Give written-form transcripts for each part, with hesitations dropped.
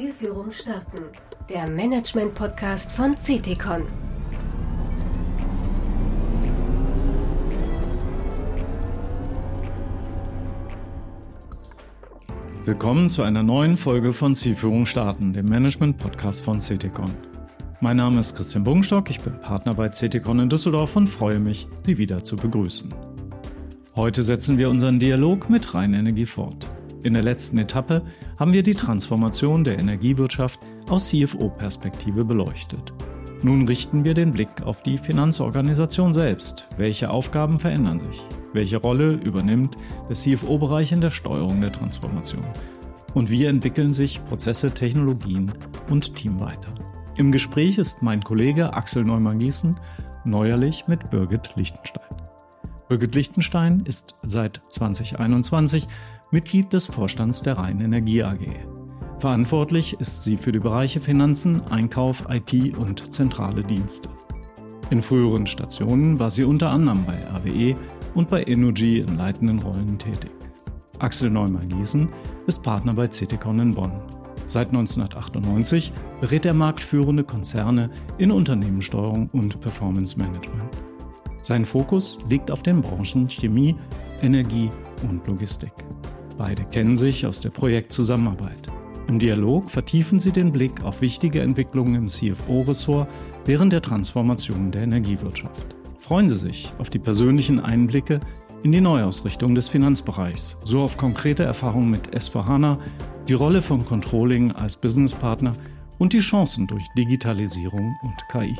Zielführung starten. Der Management-Podcast von CTCon. Willkommen zu einer neuen Folge von Zielführung starten, dem Management-Podcast von CTCon. Mein Name ist Christian Bungenstock, ich bin Partner bei CTCon in Düsseldorf und freue mich, Sie wieder zu begrüßen. Heute setzen wir unseren Dialog mit Rheinenergie fort. In der letzten Etappe haben wir die Transformation der Energiewirtschaft aus CFO-Perspektive beleuchtet. Nun richten wir den Blick auf die Finanzorganisation selbst. Welche Aufgaben verändern sich? Welche Rolle übernimmt der CFO-Bereich in der Steuerung der Transformation? Und wie entwickeln sich Prozesse, Technologien und Team weiter? Im Gespräch ist mein Kollege Axel Neumann-Gießen neuerlich mit Birgit Lichtenstein. Birgit Lichtenstein ist seit 2021 Mitglied des Vorstands der Rheinenergie AG. Verantwortlich ist sie für die Bereiche Finanzen, Einkauf, IT und zentrale Dienste. In früheren Stationen war sie unter anderem bei RWE und bei Innogy in leitenden Rollen tätig. Axel Neumann-Gießen ist Partner bei CTCon in Bonn. Seit 1998 berät er marktführende Konzerne in Unternehmenssteuerung und Performance Management. Sein Fokus liegt auf den Branchen Chemie, Energie und Logistik. Beide kennen sich aus der Projektzusammenarbeit. Im Dialog vertiefen sie den Blick auf wichtige Entwicklungen im CFO-Ressort während der Transformation der Energiewirtschaft. Freuen Sie sich auf die persönlichen Einblicke in die Neuausrichtung des Finanzbereichs, so auf konkrete Erfahrungen mit S/4HANA, die Rolle von Controlling als Businesspartner und die Chancen durch Digitalisierung und KI.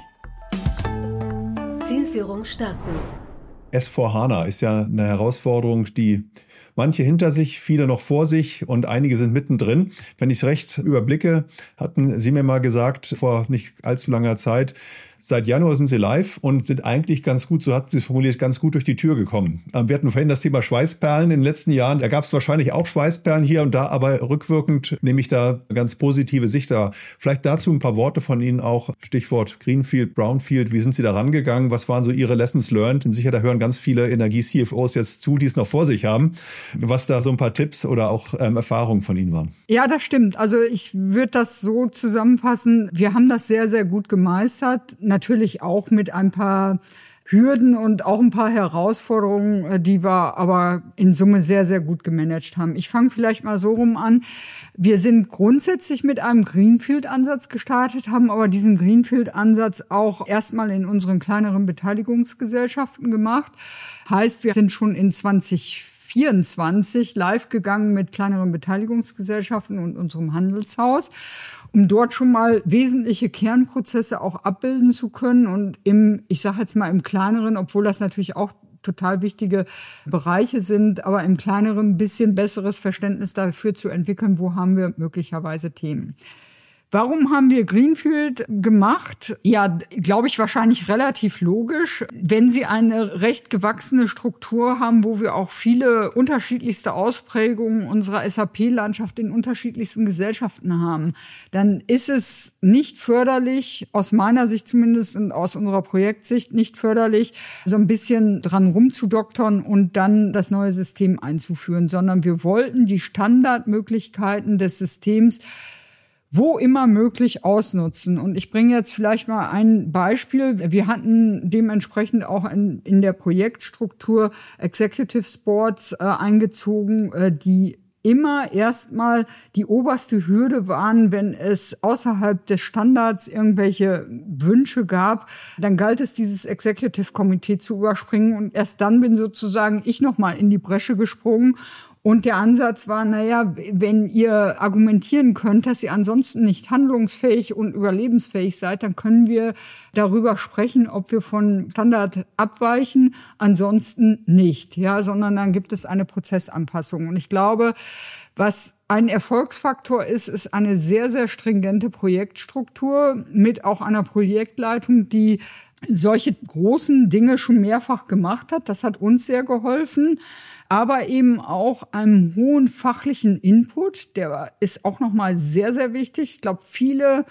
Zielführung starten. S/4HANA ist ja eine Herausforderung, die manche hinter sich, viele noch vor sich und einige sind mittendrin. Wenn ich es recht überblicke, hatten Sie mir mal gesagt, vor nicht allzu langer Zeit, seit Januar sind Sie live und sind eigentlich ganz gut, so hatten Sie es formuliert, ganz gut durch die Tür gekommen. Wir hatten vorhin das Thema Schweißperlen in den letzten Jahren. Da gab es wahrscheinlich auch Schweißperlen hier und da, aber rückwirkend nehme ich da ganz positive Sicht da. Vielleicht dazu ein paar Worte von Ihnen auch. Stichwort Greenfield, Brownfield. Wie sind Sie da rangegangen? Was waren so Ihre Lessons learned? Und sicher, da hören ganz viele Energie-CFOs jetzt zu, die es noch vor sich haben. Was da so ein paar Tipps oder auch Erfahrungen von Ihnen waren. Ja, das stimmt. Also ich würde das so zusammenfassen. Wir haben das sehr, sehr gut gemeistert. Natürlich auch mit ein paar Hürden und auch ein paar Herausforderungen, die wir aber in Summe sehr, sehr gut gemanagt haben. Ich fange vielleicht mal so rum an. Wir sind grundsätzlich mit einem Greenfield-Ansatz gestartet, haben aber diesen Greenfield-Ansatz auch erstmal in unseren kleineren Beteiligungsgesellschaften gemacht. Heißt, wir sind schon in 2024 live gegangen mit kleineren Beteiligungsgesellschaften und unserem Handelshaus, um dort schon mal wesentliche Kernprozesse auch abbilden zu können und ich sage jetzt mal im Kleineren, obwohl das natürlich auch total wichtige Bereiche sind, aber im Kleineren ein bisschen besseres Verständnis dafür zu entwickeln, wo haben wir möglicherweise Themen. Warum haben wir Greenfield gemacht? Ja, glaube ich, wahrscheinlich relativ logisch. Wenn Sie eine recht gewachsene Struktur haben, wo wir auch viele unterschiedlichste Ausprägungen unserer SAP-Landschaft in unterschiedlichsten Gesellschaften haben, dann ist es nicht förderlich, aus meiner Sicht zumindest und aus unserer Projektsicht nicht förderlich, so ein bisschen dran rumzudoktern und dann das neue System einzuführen, sondern wir wollten die Standardmöglichkeiten des Systems wo immer möglich ausnutzen. Und ich bringe jetzt vielleicht mal ein Beispiel. Wir hatten dementsprechend auch in der Projektstruktur Executive Boards eingezogen, die immer erstmal die oberste Hürde waren, wenn es außerhalb des Standards irgendwelche Wünsche gab, dann galt es, dieses Executive Komitee zu überspringen und erst dann bin sozusagen ich nochmal in die Bresche gesprungen. Und der Ansatz war, wenn ihr argumentieren könnt, dass ihr ansonsten nicht handlungsfähig und überlebensfähig seid, dann können wir darüber sprechen, ob wir von Standard abweichen, ansonsten nicht, sondern dann gibt es eine Prozessanpassung. Und ich glaube, was ein Erfolgsfaktor ist eine sehr, sehr stringente Projektstruktur mit auch einer Projektleitung, die solche großen Dinge schon mehrfach gemacht hat. Das hat uns sehr geholfen. Aber eben auch einem hohen fachlichen Input, der ist auch nochmal sehr, sehr wichtig. Ich glaube, viele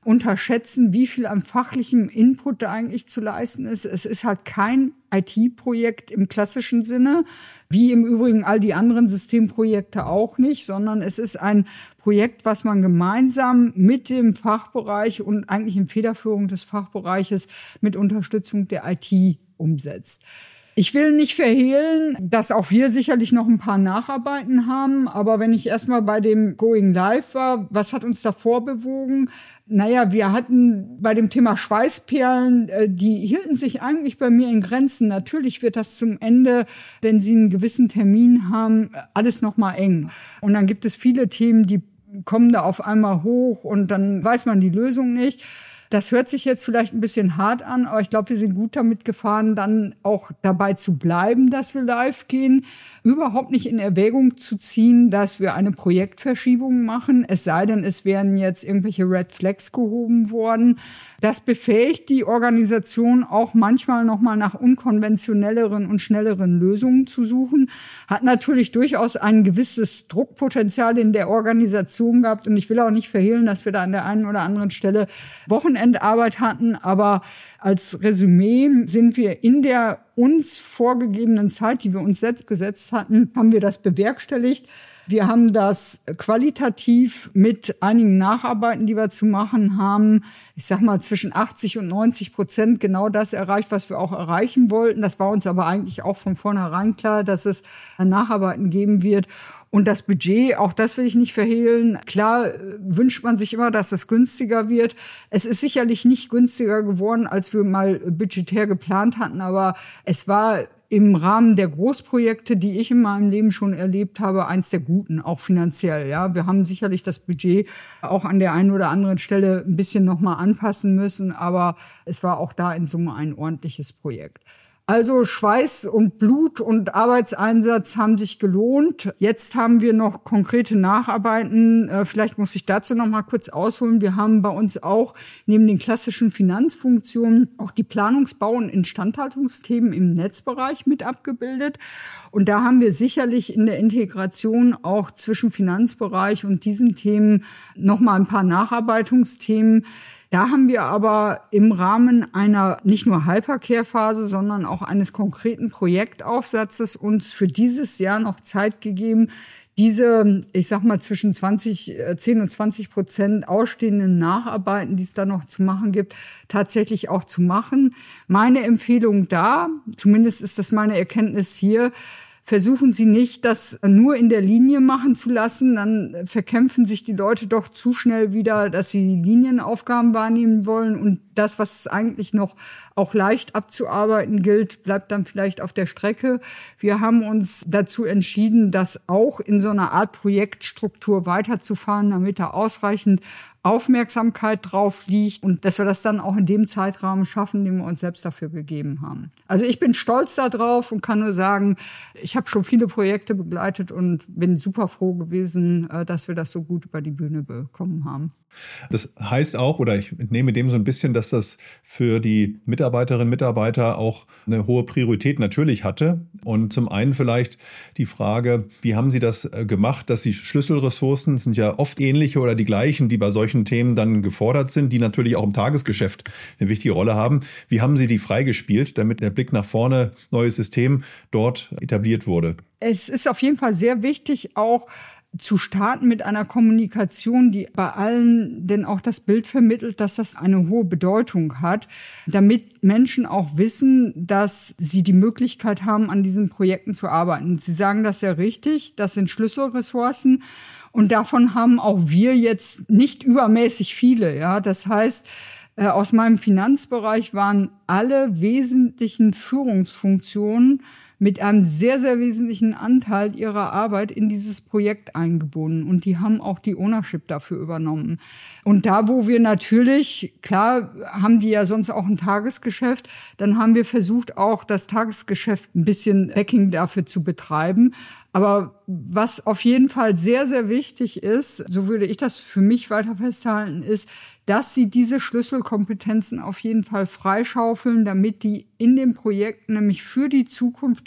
unterschätzen, wie viel an fachlichem Input da eigentlich zu leisten ist. Es ist halt kein IT-Projekt im klassischen Sinne, wie im Übrigen all die anderen Systemprojekte auch nicht, sondern es ist ein Projekt, was man gemeinsam mit dem Fachbereich und eigentlich in Federführung des Fachbereiches mit Unterstützung der IT umsetzt. Ich will nicht verhehlen, dass auch wir sicherlich noch ein paar Nacharbeiten haben. Aber wenn ich erstmal bei dem Going Live war, was hat uns davor bewogen? Naja, wir hatten bei dem Thema Schweißperlen, die hielten sich eigentlich bei mir in Grenzen. Natürlich wird das zum Ende, wenn Sie einen gewissen Termin haben, alles nochmal eng. Und dann gibt es viele Themen, die kommen da auf einmal hoch und dann weiß man die Lösung nicht. Das hört sich jetzt vielleicht ein bisschen hart an, aber ich glaube, wir sind gut damit gefahren, dann auch dabei zu bleiben, dass wir live gehen. Überhaupt nicht in Erwägung zu ziehen, dass wir eine Projektverschiebung machen, es sei denn, es wären jetzt irgendwelche Red Flags gehoben worden. Das befähigt die Organisation auch manchmal nochmal nach unkonventionelleren und schnelleren Lösungen zu suchen. Hat natürlich durchaus ein gewisses Druckpotenzial in der Organisation gehabt. Und ich will auch nicht verhehlen, dass wir da an der einen oder anderen Stelle Wochenendarbeit hatten. Aber als Resümee sind wir in der uns vorgegebenen Zeit, die wir uns selbst gesetzt hatten, haben wir das bewerkstelligt. Wir haben das qualitativ mit einigen Nacharbeiten, die wir zu machen haben, ich sag mal zwischen 80% und 90% genau das erreicht, was wir auch erreichen wollten. Das war uns aber eigentlich auch von vornherein klar, dass es Nacharbeiten geben wird. Und das Budget, auch das will ich nicht verhehlen. Klar wünscht man sich immer, dass es günstiger wird. Es ist sicherlich nicht günstiger geworden, als wir mal budgetär geplant hatten, aber es war im Rahmen der Großprojekte, die ich in meinem Leben schon erlebt habe, eins der guten, auch finanziell. Ja, wir haben sicherlich das Budget auch an der einen oder anderen Stelle ein bisschen nochmal anpassen müssen, aber es war auch da in Summe ein ordentliches Projekt. Also Schweiß und Blut und Arbeitseinsatz haben sich gelohnt. Jetzt haben wir noch konkrete Nacharbeiten. Vielleicht muss ich dazu noch mal kurz ausholen. Wir haben bei uns auch neben den klassischen Finanzfunktionen auch die Planungsbau- und Instandhaltungsthemen im Netzbereich mit abgebildet. Und da haben wir sicherlich in der Integration auch zwischen Finanzbereich und diesen Themen noch mal ein paar Nacharbeitungsthemen. Da haben wir aber im Rahmen einer nicht nur Hypercare-Phase, sondern auch eines konkreten Projektaufsatzes uns für dieses Jahr noch Zeit gegeben, diese, ich sag mal, zwischen 10 und 20% ausstehenden Nacharbeiten, die es da noch zu machen gibt, tatsächlich auch zu machen. Meine Empfehlung da, zumindest ist das meine Erkenntnis hier, versuchen Sie nicht, das nur in der Linie machen zu lassen, dann verkämpfen sich die Leute doch zu schnell wieder, dass sie Linienaufgaben wahrnehmen wollen und das, was eigentlich noch auch leicht abzuarbeiten gilt, bleibt dann vielleicht auf der Strecke. Wir haben uns dazu entschieden, das auch in so einer Art Projektstruktur weiterzufahren, damit da ausreichend Aufmerksamkeit drauf liegt und dass wir das dann auch in dem Zeitrahmen schaffen, den wir uns selbst dafür gegeben haben. Also ich bin stolz darauf und kann nur sagen, ich habe schon viele Projekte begleitet und bin super froh gewesen, dass wir das so gut über die Bühne bekommen haben. Das heißt auch, oder ich entnehme dem so ein bisschen, dass das für die Mitarbeiterinnen und Mitarbeiter auch eine hohe Priorität natürlich hatte. Und zum einen vielleicht die Frage, wie haben Sie das gemacht, dass die Schlüsselressourcen sind ja oft ähnliche oder die gleichen, die bei solchen Themen dann gefordert sind, die natürlich auch im Tagesgeschäft eine wichtige Rolle haben. Wie haben Sie die freigespielt, damit der Blick nach vorne, neues System dort etabliert wurde? Es ist auf jeden Fall sehr wichtig, auch zu starten mit einer Kommunikation, die bei allen denn auch das Bild vermittelt, dass das eine hohe Bedeutung hat, damit Menschen auch wissen, dass sie die Möglichkeit haben, an diesen Projekten zu arbeiten. Sie sagen das ja richtig, das sind Schlüsselressourcen und davon haben auch wir jetzt nicht übermäßig viele. Ja, das heißt, aus meinem Finanzbereich waren alle wesentlichen Führungsfunktionen mit einem sehr, sehr wesentlichen Anteil ihrer Arbeit in dieses Projekt eingebunden. Und die haben auch die Ownership dafür übernommen. Und da, wo wir natürlich, klar, haben die ja sonst auch ein Tagesgeschäft, dann haben wir versucht, auch das Tagesgeschäft ein bisschen Backing dafür zu betreiben. Aber was auf jeden Fall sehr, sehr wichtig ist, so würde ich das für mich weiter festhalten, ist, dass sie diese Schlüsselkompetenzen auf jeden Fall freischaufeln, damit die in dem Projekt nämlich für die Zukunft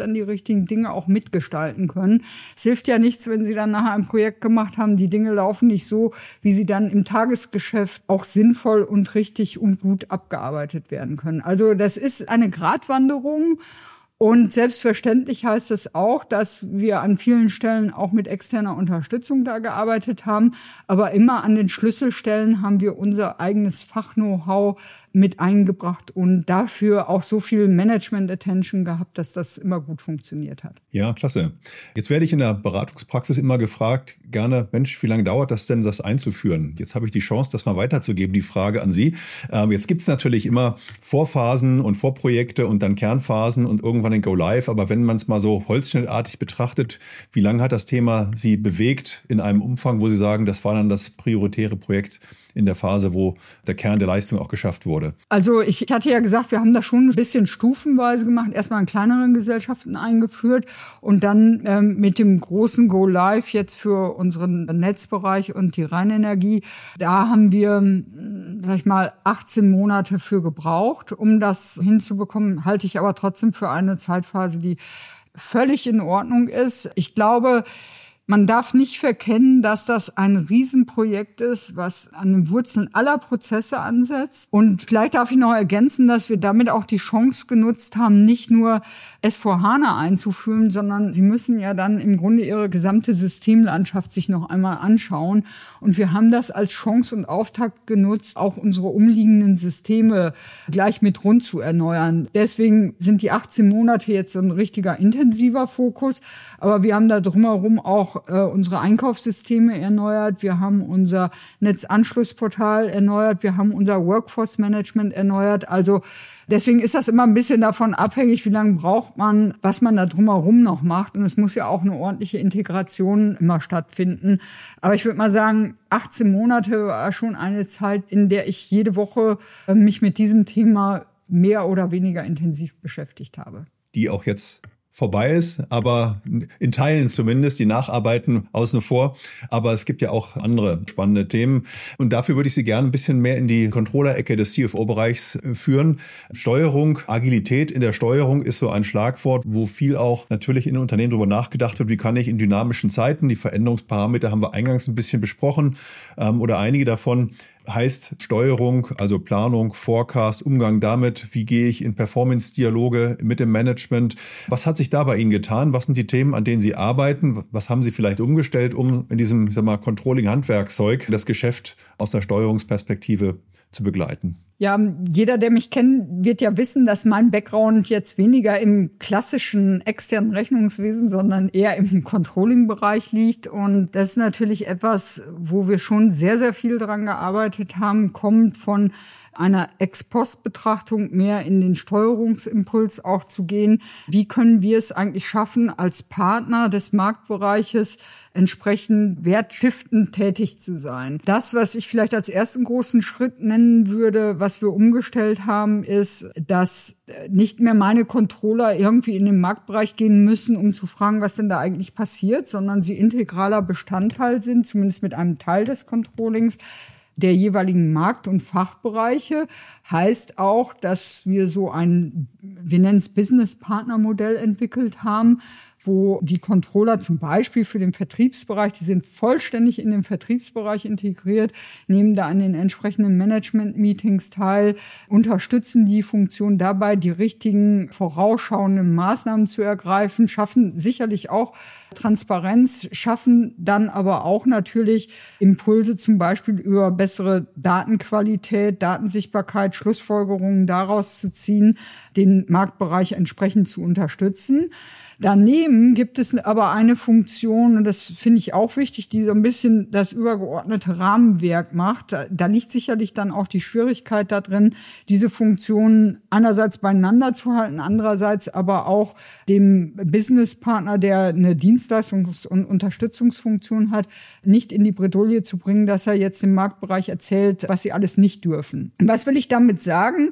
dann die richtigen Dinge auch mitgestalten können. Es hilft ja nichts, wenn Sie dann nachher ein Projekt gemacht haben, die Dinge laufen nicht so, wie sie dann im Tagesgeschäft auch sinnvoll und richtig und gut abgearbeitet werden können. Also das ist eine Gratwanderung. Und selbstverständlich heißt es auch, dass wir an vielen Stellen auch mit externer Unterstützung da gearbeitet haben. Aber immer an den Schlüsselstellen haben wir unser eigenes Fach-Know-how mit eingebracht und dafür auch so viel Management-Attention gehabt, dass das immer gut funktioniert hat. Ja, klasse. Jetzt werde ich in der Beratungspraxis immer gefragt, gerne, Mensch, wie lange dauert das denn, das einzuführen? Jetzt habe ich die Chance, das mal weiterzugeben, die Frage an Sie. Jetzt gibt es natürlich immer Vorphasen und Vorprojekte und dann Kernphasen und irgendwann ein Go-Live. Aber wenn man es mal so holzschnittartig betrachtet, wie lange hat das Thema Sie bewegt in einem Umfang, wo Sie sagen, das war dann das prioritäre Projekt in der Phase, wo der Kern der Leistung auch geschafft wurde? Also ich hatte ja gesagt, wir haben das schon ein bisschen stufenweise gemacht. Erstmal in kleineren Gesellschaften eingeführt und dann mit dem großen Go-Live jetzt für unseren Netzbereich und die Rheinenergie. Da haben wir, sag ich mal, 18 Monate für gebraucht, um das hinzubekommen. Halte ich aber trotzdem für eine Zeitphase, die völlig in Ordnung ist. Ich glaube, man darf nicht verkennen, dass das ein Riesenprojekt ist, was an den Wurzeln aller Prozesse ansetzt. Und vielleicht darf ich noch ergänzen, dass wir damit auch die Chance genutzt haben, nicht nur S/4HANA einzuführen, sondern Sie müssen ja dann im Grunde Ihre gesamte Systemlandschaft sich noch einmal anschauen. Und wir haben das als Chance und Auftakt genutzt, auch unsere umliegenden Systeme gleich mit rund zu erneuern. Deswegen sind die 18 Monate jetzt so ein richtiger intensiver Fokus. Aber wir haben da drumherum auch unsere Einkaufssysteme erneuert. Wir haben unser Netzanschlussportal erneuert. Wir haben unser Workforce Management erneuert. Also deswegen ist das immer ein bisschen davon abhängig, wie lange braucht man, was man da drumherum noch macht. Und es muss ja auch eine ordentliche Integration immer stattfinden. Aber ich würde mal sagen, 18 Monate war schon eine Zeit, in der ich jede Woche mich mit diesem Thema mehr oder weniger intensiv beschäftigt habe. Die auch jetzt vorbei ist, aber in Teilen zumindest, die Nacharbeiten außen vor. Aber es gibt ja auch andere spannende Themen. Und dafür würde ich Sie gerne ein bisschen mehr in die Controller-Ecke des CFO-Bereichs führen. Steuerung, Agilität in der Steuerung ist so ein Schlagwort, wo viel auch natürlich in Unternehmen darüber nachgedacht wird, wie kann ich in dynamischen Zeiten, die Veränderungsparameter haben wir eingangs ein bisschen besprochen, oder einige davon, heißt Steuerung, also Planung, Forecast, Umgang damit, wie gehe ich in Performance-Dialoge mit dem Management. Was hat sich da bei Ihnen getan? Was sind die Themen, an denen Sie arbeiten? Was haben Sie vielleicht umgestellt, um in diesem, Controlling-Handwerkszeug das Geschäft aus der Steuerungsperspektive zu begleiten? Ja, jeder, der mich kennt, wird ja wissen, dass mein Background jetzt weniger im klassischen externen Rechnungswesen, sondern eher im Controlling-Bereich liegt. Und das ist natürlich etwas, wo wir schon sehr, sehr viel dran gearbeitet haben, kommt von einer Ex-Post-Betrachtung mehr in den Steuerungsimpuls auch zu gehen. Wie können wir es eigentlich schaffen, als Partner des Marktbereiches entsprechend wertstiftend tätig zu sein? Das, was ich vielleicht als ersten großen Schritt nennen würde, was wir umgestellt haben, ist, dass nicht mehr meine Controller irgendwie in den Marktbereich gehen müssen, um zu fragen, was denn da eigentlich passiert, sondern sie integraler Bestandteil sind, zumindest mit einem Teil des Controllings, der jeweiligen Markt- und Fachbereiche. Heißt auch, dass wir so ein, wir nennen es Business-Partner-Modell entwickelt haben, wo die Controller zum Beispiel für den Vertriebsbereich, die sind vollständig in den Vertriebsbereich integriert, nehmen da an den entsprechenden Management-Meetings teil, unterstützen die Funktion dabei, die richtigen vorausschauenden Maßnahmen zu ergreifen, schaffen sicherlich auch Transparenz, schaffen dann aber auch natürlich Impulse zum Beispiel über bessere Datenqualität, Datensichtbarkeit, Schlussfolgerungen daraus zu ziehen, den Marktbereich entsprechend zu unterstützen. Daneben gibt es aber eine Funktion, und das finde ich auch wichtig, die so ein bisschen das übergeordnete Rahmenwerk macht. Da liegt sicherlich dann auch die Schwierigkeit da drin, diese Funktionen einerseits beieinander zu halten, andererseits aber auch dem Businesspartner, der eine Dienstleistungs- und Unterstützungsfunktion hat, nicht in die Bredouille zu bringen, dass er jetzt im Marktbereich erzählt, was sie alles nicht dürfen. Was will ich damit sagen?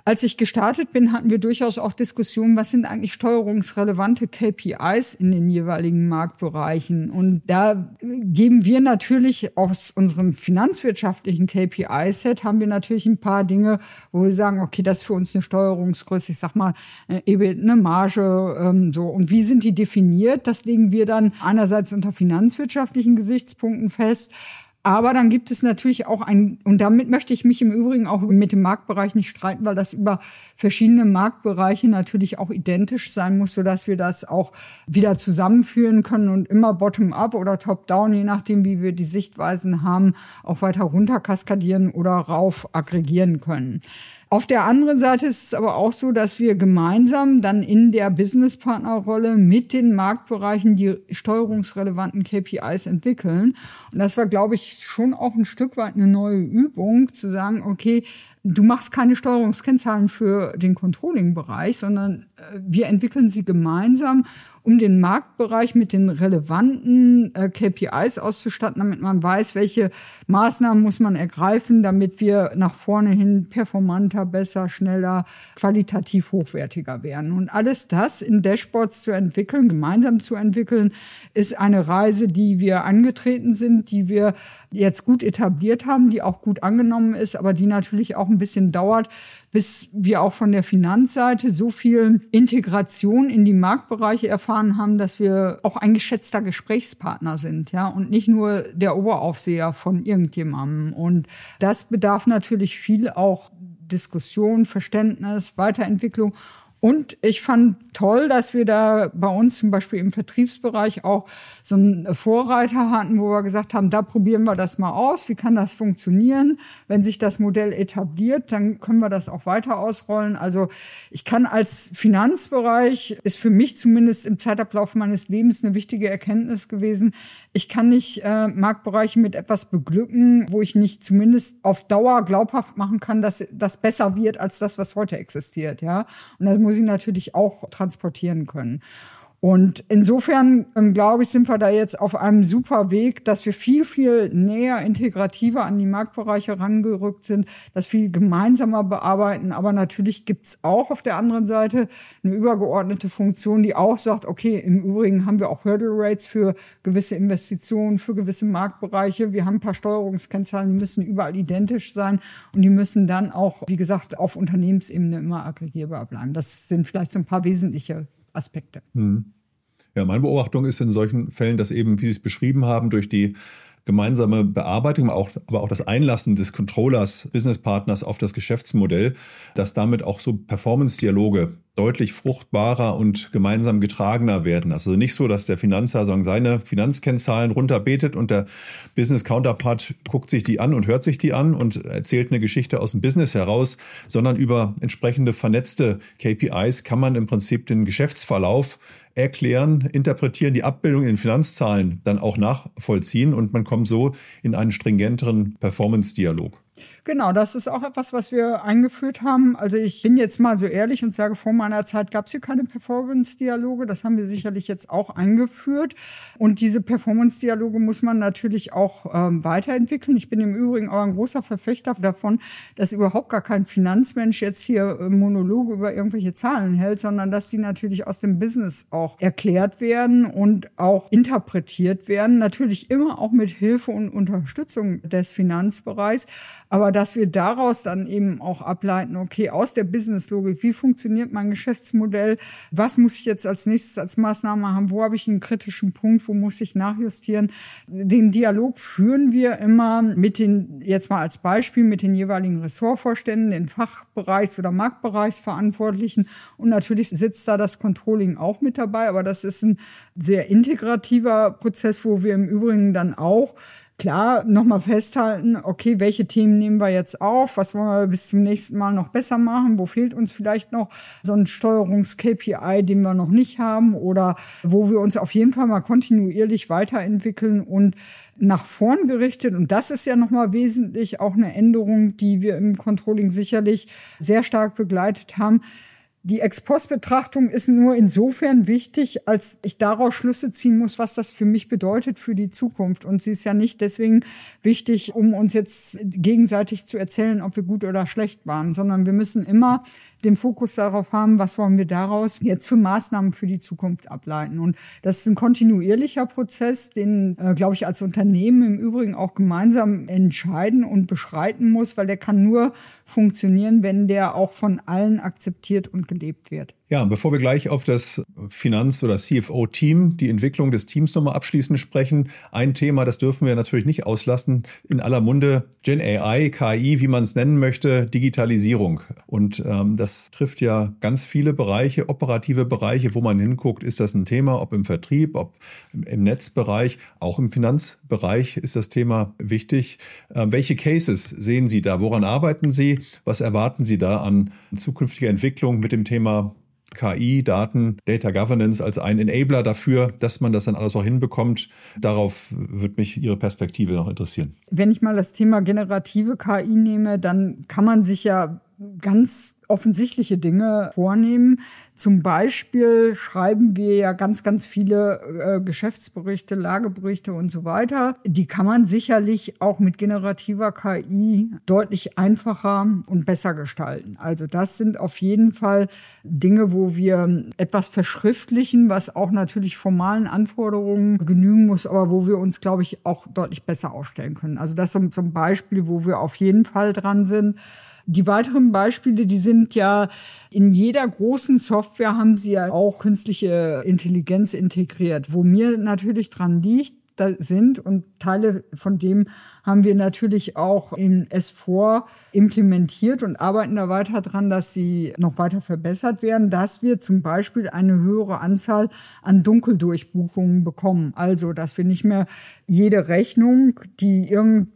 Als ich gestartet bin, hatten wir durchaus auch Diskussionen, was sind eigentlich steuerungsrelevante KPIs in den jeweiligen Marktbereichen. Und da geben wir natürlich aus unserem finanzwirtschaftlichen KPI-Set, haben wir natürlich ein paar Dinge, wo wir sagen, okay, das ist für uns eine Steuerungsgröße, ich sag mal, EBIT, eine Marge, so. Und wie sind die definiert? Das legen wir dann einerseits unter finanzwirtschaftlichen Gesichtspunkten fest. Aber dann gibt es natürlich auch und damit möchte ich mich im Übrigen auch mit dem Marktbereich nicht streiten, weil das über verschiedene Marktbereiche natürlich auch identisch sein muss, sodass wir das auch wieder zusammenführen können und immer bottom-up oder top-down, je nachdem, wie wir die Sichtweisen haben, auch weiter runter kaskadieren oder rauf aggregieren können. Auf der anderen Seite ist es aber auch so, dass wir gemeinsam dann in der Businesspartnerrolle mit den Marktbereichen die steuerungsrelevanten KPIs entwickeln. Und das war, glaube ich, schon auch ein Stück weit eine neue Übung, zu sagen, okay, du machst keine Steuerungskennzahlen für den Controlling-Bereich, sondern wir entwickeln sie gemeinsam, um den Marktbereich mit den relevanten KPIs auszustatten, damit man weiß, welche Maßnahmen muss man ergreifen, damit wir nach vorne hin performanter, besser, schneller, qualitativ hochwertiger werden. Und alles das in Dashboards zu entwickeln, gemeinsam zu entwickeln, ist eine Reise, die wir angetreten sind, die wir jetzt gut etabliert haben, die auch gut angenommen ist, aber die natürlich auch ein bisschen dauert, bis wir auch von der Finanzseite so viel Integration in die Marktbereiche erfahren haben, dass wir auch ein geschätzter Gesprächspartner sind, ja, und nicht nur der Oberaufseher von irgendjemandem. Und das bedarf natürlich viel auch Diskussion, Verständnis, Weiterentwicklung. Und ich fand toll, dass wir da bei uns zum Beispiel im Vertriebsbereich auch so einen Vorreiter hatten, wo wir gesagt haben, da probieren wir das mal aus. Wie kann das funktionieren? Wenn sich das Modell etabliert, dann können wir das auch weiter ausrollen. Also ich kann als Finanzbereich, ist für mich zumindest im Zeitablauf meines Lebens eine wichtige Erkenntnis gewesen. Ich kann nicht Marktbereiche mit etwas beglücken, wo ich nicht zumindest auf Dauer glaubhaft machen kann, dass das besser wird als das, was heute existiert, ja. Und das muss ich natürlich auch transportieren können. Und insofern, glaube ich, sind wir da jetzt auf einem super Weg, dass wir viel, viel näher, integrativer an die Marktbereiche rangerückt sind, das viel gemeinsamer bearbeiten. Aber natürlich gibt's auch auf der anderen Seite eine übergeordnete Funktion, die auch sagt, okay, im Übrigen haben wir auch Hurdle Rates für gewisse Investitionen, für gewisse Marktbereiche. Wir haben ein paar Steuerungskennzahlen, die müssen überall identisch sein und die müssen dann auch, wie gesagt, auf Unternehmensebene immer aggregierbar bleiben. Das sind vielleicht so ein paar wesentliche Aspekte. Ja, meine Beobachtung ist in solchen Fällen, dass eben, wie Sie es beschrieben haben, durch die gemeinsame Bearbeitung, aber auch das Einlassen des Controllers, Businesspartners auf das Geschäftsmodell, dass damit auch so Performance-Dialoge deutlich fruchtbarer und gemeinsam getragener werden. Also nicht so, dass der Finanzer seine Finanzkennzahlen runterbetet und der Business-Counterpart guckt sich die an und hört sich die an und erzählt eine Geschichte aus dem Business heraus, sondern über entsprechende vernetzte KPIs kann man im Prinzip den Geschäftsverlauf erklären, interpretieren, die Abbildung in den Finanzzahlen dann auch nachvollziehen und man kommt so in einen stringenteren Performance-Dialog. Genau, das ist auch etwas, was wir eingeführt haben. Also ich bin jetzt mal so ehrlich und sage, vor meiner Zeit gab es hier keine Performance-Dialoge. Das haben wir sicherlich jetzt auch eingeführt. Und diese Performance-Dialoge muss man natürlich auch weiterentwickeln. Ich bin im Übrigen auch ein großer Verfechter davon, dass überhaupt gar kein Finanzmensch jetzt hier Monologe über irgendwelche Zahlen hält, sondern dass die natürlich aus dem Business auch erklärt werden und auch interpretiert werden. Natürlich immer auch mit Hilfe und Unterstützung des Finanzbereichs. Aber dass wir daraus dann eben auch ableiten, okay, aus der Businesslogik, wie funktioniert mein Geschäftsmodell, was muss ich jetzt als nächstes als Maßnahme haben, wo habe ich einen kritischen Punkt, wo muss ich nachjustieren. Den Dialog führen wir immer mit den, jetzt mal als Beispiel, mit den jeweiligen Ressortvorständen, den Fachbereichs- oder Marktbereichsverantwortlichen und natürlich sitzt da das Controlling auch mit dabei, aber das ist ein sehr integrativer Prozess, wo wir im Übrigen dann auch klar nochmal festhalten, okay, welche Themen nehmen wir jetzt auf, was wollen wir bis zum nächsten Mal noch besser machen, wo fehlt uns vielleicht noch so ein Steuerungs-KPI, den wir noch nicht haben oder wo wir uns auf jeden Fall mal kontinuierlich weiterentwickeln und nach vorn gerichtet. Und das ist ja nochmal wesentlich auch eine Änderung, die wir im Controlling sicherlich sehr stark begleitet haben. Die Ex-Post-Betrachtung ist nur insofern wichtig, als ich daraus Schlüsse ziehen muss, was das für mich bedeutet für die Zukunft. Und sie ist ja nicht deswegen wichtig, um uns jetzt gegenseitig zu erzählen, ob wir gut oder schlecht waren, sondern wir müssen immer den Fokus darauf haben, was wollen wir daraus jetzt für Maßnahmen für die Zukunft ableiten. Und das ist ein kontinuierlicher Prozess, den, glaube ich, als Unternehmen im Übrigen auch gemeinsam entscheiden und beschreiten muss, weil der kann nur funktionieren, wenn der auch von allen akzeptiert und gelebt wird. Ja, bevor wir gleich auf das Finanz- oder CFO-Team, die Entwicklung des Teams nochmal abschließend sprechen, ein Thema, das dürfen wir natürlich nicht auslassen, in aller Munde Gen AI, KI, wie man es nennen möchte, Digitalisierung. Und das trifft ja ganz viele Bereiche, operative Bereiche, wo man hinguckt, ist das ein Thema, ob im Vertrieb, ob im Netzbereich, auch im Finanzbereich ist das Thema wichtig. Welche Cases sehen Sie da? Woran arbeiten Sie? Was erwarten Sie da an zukünftiger Entwicklung mit dem Thema KI, Daten, Data Governance als ein Enabler dafür, dass man das dann alles auch hinbekommt? Darauf würde mich Ihre Perspektive noch interessieren. Wenn ich mal das Thema generative KI nehme, dann kann man sich ja ganz offensichtliche Dinge vornehmen. Zum Beispiel schreiben wir ja ganz, ganz viele Geschäftsberichte, Lageberichte und so weiter. Die kann man sicherlich auch mit generativer KI deutlich einfacher und besser gestalten. Also das sind auf jeden Fall Dinge, wo wir etwas verschriftlichen, was auch natürlich formalen Anforderungen genügen muss, aber wo wir uns, glaube ich, auch deutlich besser aufstellen können. Also das ist zum Beispiel, wo wir auf jeden Fall dran sind. Die weiteren Beispiele, die sind ja in jeder großen Software haben sie ja auch künstliche Intelligenz integriert. Wo mir natürlich dran liegt, da sind und Teile von dem haben wir natürlich auch in S4 implementiert und arbeiten da weiter dran, dass sie noch weiter verbessert werden, dass wir zum Beispiel eine höhere Anzahl an Dunkeldurchbuchungen bekommen. Also, dass wir nicht mehr jede Rechnung, die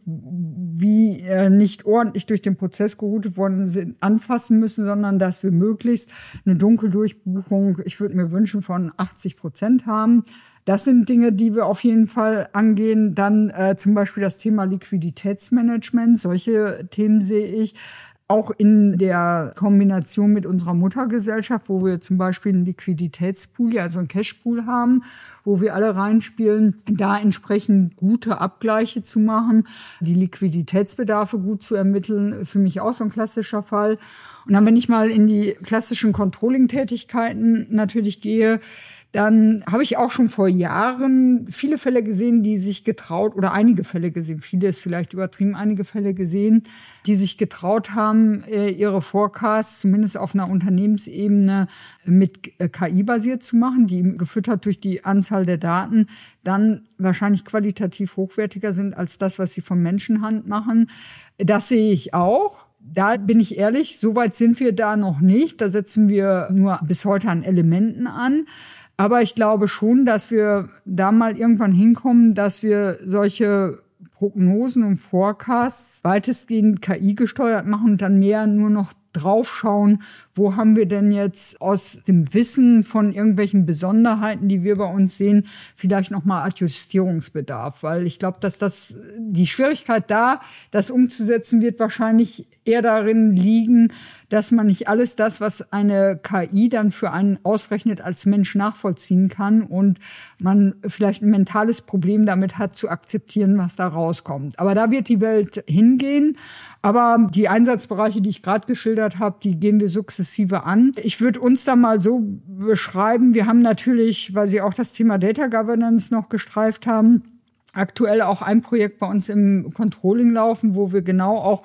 irgendwie nicht ordentlich durch den Prozess geroutet worden sind, anfassen müssen, sondern dass wir möglichst eine Dunkeldurchbuchung, ich würde mir wünschen, von 80% haben. Das sind Dinge, die wir auf jeden Fall angehen. Dann zum Beispiel das Thema Liquiditätsmanagement. Solche Themen sehe ich auch in der Kombination mit unserer Muttergesellschaft, wo wir zum Beispiel einen Liquiditätspool, also einen Cashpool haben, wo wir alle reinspielen, da entsprechend gute Abgleiche zu machen, die Liquiditätsbedarfe gut zu ermitteln, für mich auch so ein klassischer Fall. Und dann, wenn ich mal in die klassischen Controlling-Tätigkeiten natürlich gehe, dann habe ich auch schon vor Jahren viele Fälle gesehen, die sich getraut, oder einige Fälle gesehen, viele ist vielleicht übertrieben, einige Fälle gesehen, die sich getraut haben, ihre Forecasts zumindest auf einer Unternehmensebene mit KI basiert zu machen, die gefüttert durch die Anzahl der Daten dann wahrscheinlich qualitativ hochwertiger sind als das, was sie von Menschenhand machen. Das sehe ich auch. Da bin ich ehrlich, so weit sind wir da noch nicht. Da setzen wir nur bis heute an Elementen an. Aber ich glaube schon, dass wir da mal irgendwann hinkommen, dass wir solche Prognosen und Forecasts weitestgehend KI gesteuert machen und dann mehr nur noch draufschauen, wo haben wir denn jetzt aus dem Wissen von irgendwelchen Besonderheiten, die wir bei uns sehen, vielleicht nochmal Adjustierungsbedarf. Weil ich glaube, dass die Schwierigkeit da, das umzusetzen, wird wahrscheinlich eher darin liegen, dass man nicht alles das, was eine KI dann für einen ausrechnet, als Mensch nachvollziehen kann und man vielleicht ein mentales Problem damit hat, zu akzeptieren, was da rauskommt. Aber da wird die Welt hingehen. Aber die Einsatzbereiche, die ich gerade geschildert habe, die gehen wir sukzessive an. Ich würde uns da mal so beschreiben, wir haben natürlich, weil Sie auch das Thema Data Governance noch gestreift haben, aktuell auch ein Projekt bei uns im Controlling laufen, wo wir genau auch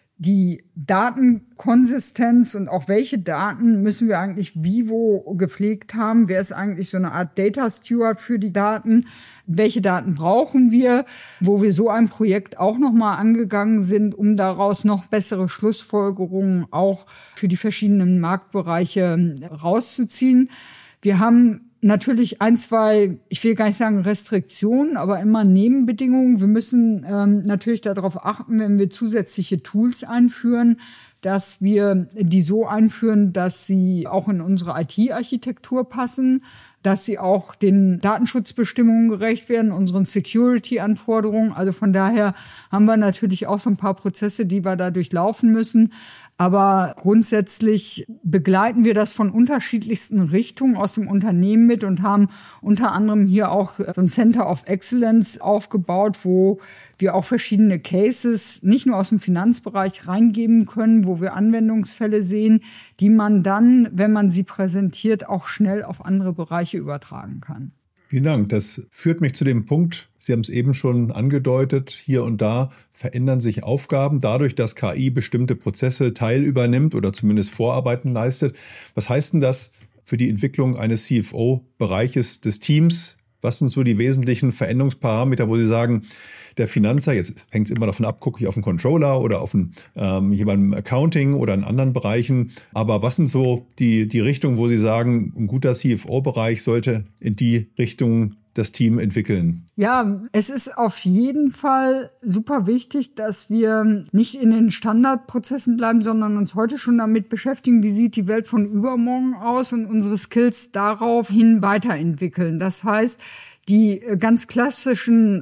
die Datenkonsistenz und auch welche Daten müssen wir eigentlich wie wo gepflegt haben. Wer ist eigentlich so eine Art Data Steward für die Daten? Welche Daten brauchen wir? Wo wir so ein Projekt auch nochmal angegangen sind, um daraus noch bessere Schlussfolgerungen auch für die verschiedenen Marktbereiche rauszuziehen. Wir haben natürlich ein, zwei, ich will gar nicht sagen Restriktionen, aber immer Nebenbedingungen. Wir müssen natürlich darauf achten, wenn wir zusätzliche Tools einführen, dass wir die so einführen, dass sie auch in unsere IT-Architektur passen. dass sie auch den Datenschutzbestimmungen gerecht werden, unseren Security-Anforderungen. Also von daher haben wir natürlich auch so ein paar Prozesse, die wir da durchlaufen müssen. Aber grundsätzlich begleiten wir das von unterschiedlichsten Richtungen aus dem Unternehmen mit und haben unter anderem hier auch so ein Center of Excellence aufgebaut, wo wir auch verschiedene Cases nicht nur aus dem Finanzbereich reingeben können, wo wir Anwendungsfälle sehen, die man dann, wenn man sie präsentiert, auch schnell auf andere Bereiche übertragen kann. Vielen Dank. Das führt mich zu dem Punkt, Sie haben es eben schon angedeutet, hier und da verändern sich Aufgaben dadurch, dass KI bestimmte Prozesse teilübernimmt oder zumindest Vorarbeiten leistet. Was heißt denn das für die Entwicklung eines CFO-Bereiches des Teams? Was sind so die wesentlichen Veränderungsparameter, wo Sie sagen, der Finanzer, jetzt hängt es immer davon ab, gucke ich auf einen Controller oder auf jemanden im Accounting oder in anderen Bereichen. Aber was sind so die Richtungen, wo Sie sagen, ein guter CFO-Bereich sollte in die Richtung das Team entwickeln? Ja, es ist auf jeden Fall super wichtig, dass wir nicht in den Standardprozessen bleiben, sondern uns heute schon damit beschäftigen, wie sieht die Welt von übermorgen aus und unsere Skills daraufhin weiterentwickeln. Das heißt, die ganz klassischen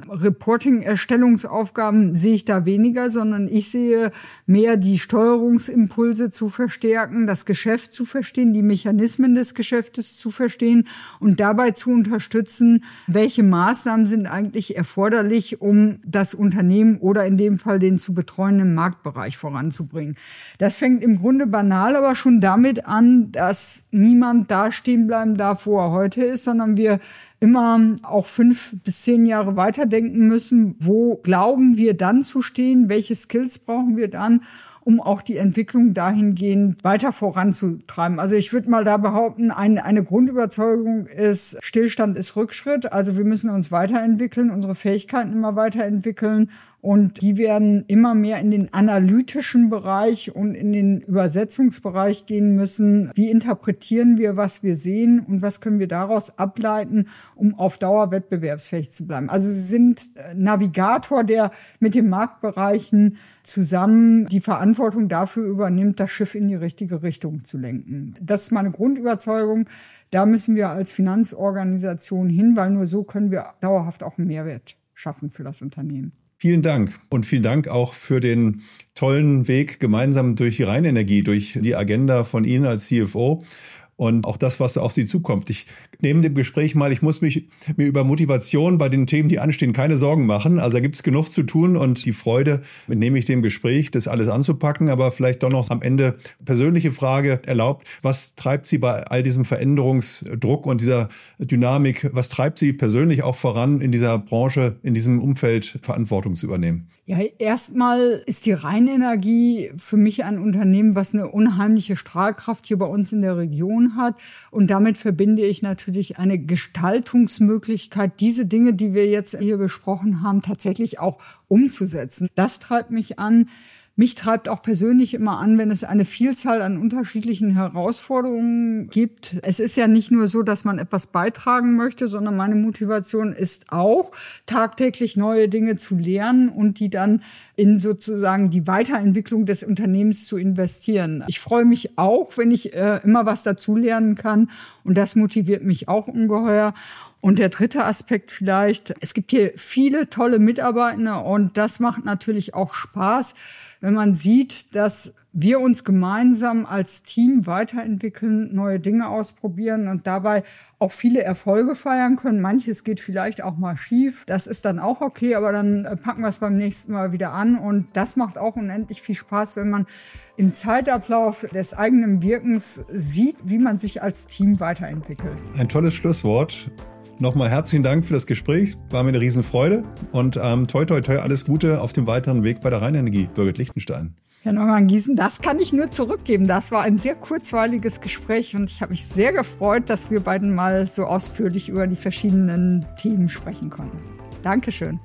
Reporting-Erstellungsaufgaben sehe ich da weniger, sondern ich sehe mehr die Steuerungsimpulse zu verstärken, das Geschäft zu verstehen, die Mechanismen des Geschäftes zu verstehen und dabei zu unterstützen, welche Maßnahmen sind eigentlich erforderlich, um das Unternehmen oder in dem Fall den zu betreuenden Marktbereich voranzubringen. Das fängt im Grunde banal aber schon damit an, dass niemand da stehen bleiben darf, wo er heute ist, sondern wir immer auch 5 bis 10 Jahre weiterdenken müssen. Wo glauben wir dann zu stehen? Welche Skills brauchen wir dann, um auch die Entwicklung dahingehend weiter voranzutreiben? Also ich würde mal da behaupten, eine Grundüberzeugung ist, Stillstand ist Rückschritt. Also wir müssen uns weiterentwickeln, unsere Fähigkeiten immer weiterentwickeln. Und die werden immer mehr in den analytischen Bereich und in den Übersetzungsbereich gehen müssen. Wie interpretieren wir, was wir sehen und was können wir daraus ableiten, um auf Dauer wettbewerbsfähig zu bleiben? Also sie sind Navigator, der mit den Marktbereichen zusammen die Verantwortung dafür übernimmt, das Schiff in die richtige Richtung zu lenken. Das ist meine Grundüberzeugung. Da müssen wir als Finanzorganisation hin, weil nur so können wir dauerhaft auch einen Mehrwert schaffen für das Unternehmen. Vielen Dank und vielen Dank auch für den tollen Weg gemeinsam durch die Rheinenergie, durch die Agenda von Ihnen als CFO und auch das, was auf Sie zukommt. Ich nehme dem Gespräch mal, ich muss mir über Motivation bei den Themen, die anstehen, keine Sorgen machen. Also da gibt es genug zu tun und die Freude nehme ich dem Gespräch, das alles anzupacken. Aber vielleicht doch noch am Ende persönliche Frage erlaubt. Was treibt Sie bei all diesem Veränderungsdruck und dieser Dynamik, was treibt Sie persönlich auch voran, in dieser Branche, in diesem Umfeld Verantwortung zu übernehmen? Ja, erstmal ist die Rheinenergie für mich ein Unternehmen, was eine unheimliche Strahlkraft hier bei uns in der Region hat. Und damit verbinde ich natürlich eine Gestaltungsmöglichkeit, diese Dinge, die wir jetzt hier besprochen haben, tatsächlich auch umzusetzen. Das treibt mich an. Mich treibt auch persönlich immer an, wenn es eine Vielzahl an unterschiedlichen Herausforderungen gibt. Es ist ja nicht nur so, dass man etwas beitragen möchte, sondern meine Motivation ist auch, tagtäglich neue Dinge zu lernen und die dann in sozusagen die Weiterentwicklung des Unternehmens zu investieren. Ich freue mich auch, wenn ich immer was dazulernen kann und das motiviert mich auch ungeheuer. Und der dritte Aspekt vielleicht, es gibt hier viele tolle Mitarbeitende und das macht natürlich auch Spaß, wenn man sieht, dass wir uns gemeinsam als Team weiterentwickeln, neue Dinge ausprobieren und dabei auch viele Erfolge feiern können. Manches geht vielleicht auch mal schief. Das ist dann auch okay, aber dann packen wir es beim nächsten Mal wieder an. Und das macht auch unendlich viel Spaß, wenn man im Zeitablauf des eigenen Wirkens sieht, wie man sich als Team weiterentwickelt. Ein tolles Schlusswort. Nochmal herzlichen Dank für das Gespräch. War mir eine Riesenfreude. Und toi, toi, toi, alles Gute auf dem weiteren Weg bei der Rheinenergie, Birgit Lichtenstein. Herr Neumann-Gießen, das kann ich nur zurückgeben. Das war ein sehr kurzweiliges Gespräch und ich habe mich sehr gefreut, dass wir beiden mal so ausführlich über die verschiedenen Themen sprechen konnten. Dankeschön.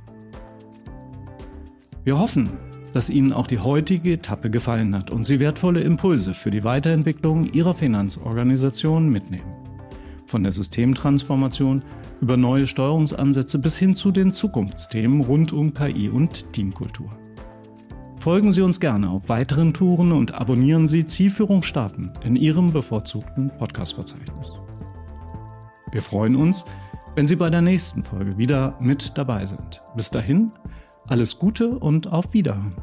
Wir hoffen, dass Ihnen auch die heutige Etappe gefallen hat und Sie wertvolle Impulse für die Weiterentwicklung Ihrer Finanzorganisation mitnehmen. Von der Systemtransformation über neue Steuerungsansätze bis hin zu den Zukunftsthemen rund um KI und Teamkultur. Folgen Sie uns gerne auf weiteren Touren und abonnieren Sie Zielführung starten in Ihrem bevorzugten Podcast-Verzeichnis. Wir freuen uns, wenn Sie bei der nächsten Folge wieder mit dabei sind. Bis dahin, alles Gute und auf Wiederhören.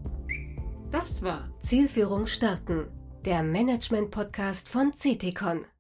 Das war Zielführung starten, der Management-Podcast von CTCon.